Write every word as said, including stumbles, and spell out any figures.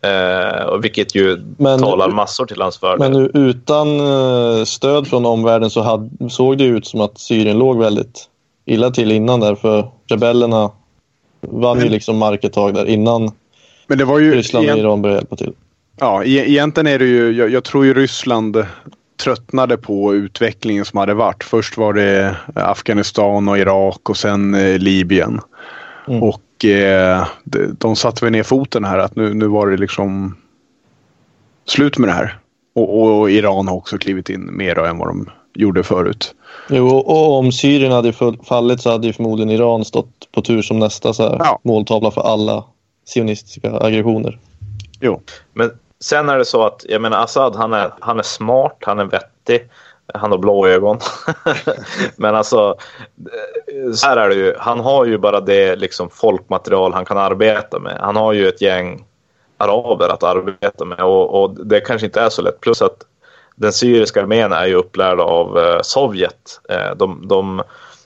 Eh, och vilket ju men, talar massor till hans fördel. Men utan eh, stöd från omvärlden så hade, såg det ut som att Syrien låg väldigt illa till innan där. För rebellerna vann men, ju liksom mark ett tag där innan men det var ju Ryssland och Iran började hjälpa till. Ja, e- egentligen är det ju, jag, jag tror ju Ryssland tröttnade på utvecklingen som hade varit. Först var det Afghanistan och Irak och sen eh, Libyen. Mm. Och eh, de, de satte väl ner foten här att nu, nu var det liksom slut med det här. Och, och, och Iran har också klivit in mer än vad de gjorde förut. Jo, och om Syrien hade fallit så hade ju förmodligen Iran stått på tur som nästa så här ja. måltavla för alla sionistiska aggressioner. Jo. Men sen är det så att, jag menar, Assad, han är, han är smart, han är vettig, han har blå ögon. Men alltså, så här är det ju, han har ju bara det liksom folkmaterial han kan arbeta med. Han har ju ett gäng araber att arbeta med och, och det kanske inte är så lätt. Plus att den syriska armén är ju upplärd av eh, Sovjet. Eh, de, de